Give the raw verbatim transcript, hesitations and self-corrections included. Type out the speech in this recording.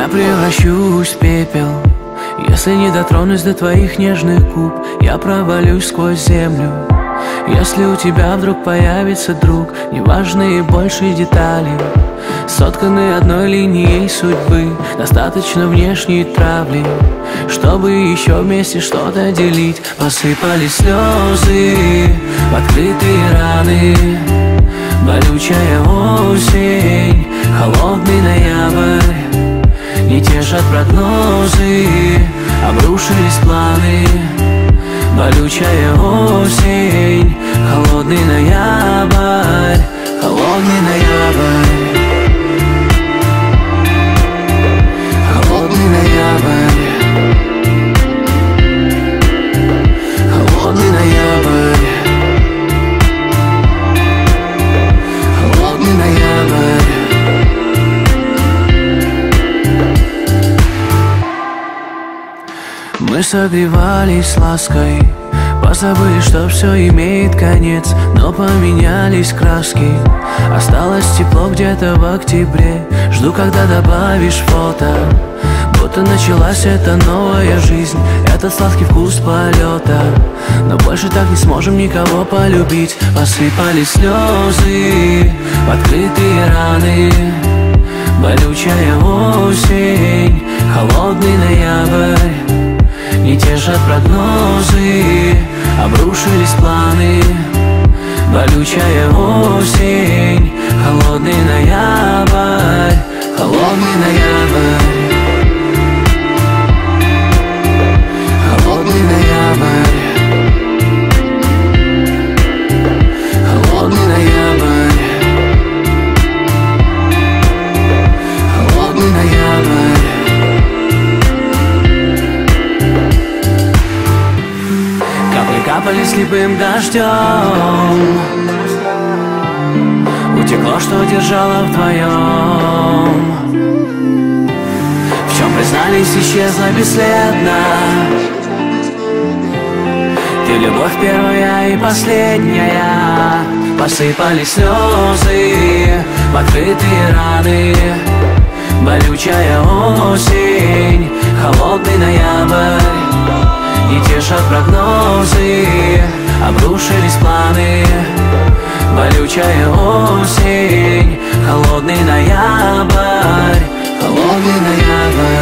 Я превращусь в пепел, если не дотронусь до твоих нежных губ. Я провалюсь сквозь землю, если у тебя вдруг появится друг. Неважные больше детали, сотканы одной линией судьбы. Достаточно внешней травли, чтобы еще вместе что-то делить. Посыпались слезы в открытые раны, болючая осень, холодный ноябрь. Не тешат прогнозы, обрушились планы. Болючая осень, холодный ноябрь, холодный ноябрь, холодный ноябрь, холодный ноябрь, холодный ноябрь. Мы согревались лаской, позабыли, что все имеет конец, но поменялись краски. Осталось тепло где-то в октябре. Жду, когда добавишь фото, будто началась эта новая жизнь, этот сладкий вкус полета. Но больше так не сможем никого полюбить. Посыпались слезы в открытые раны, болючая осень, холодный ноябрь. Не тешат прогнозы, обрушились планы. Болючая осень, холодный ноябрь, холодный ноябрь, холодный ноябрь, холодный ноябрь, холодный ноябрь. Капали слепым дождем, утекло, что держало вдвоем. В чем признались, исчезла бесследно. Ты любовь первая и последняя. Посыпались слезы в открытые раны, болючая осень, холодный ноябрь. Не тешат прогнозы, обрушились планы. Болючая осень, холодный ноябрь, холодный ноябрь.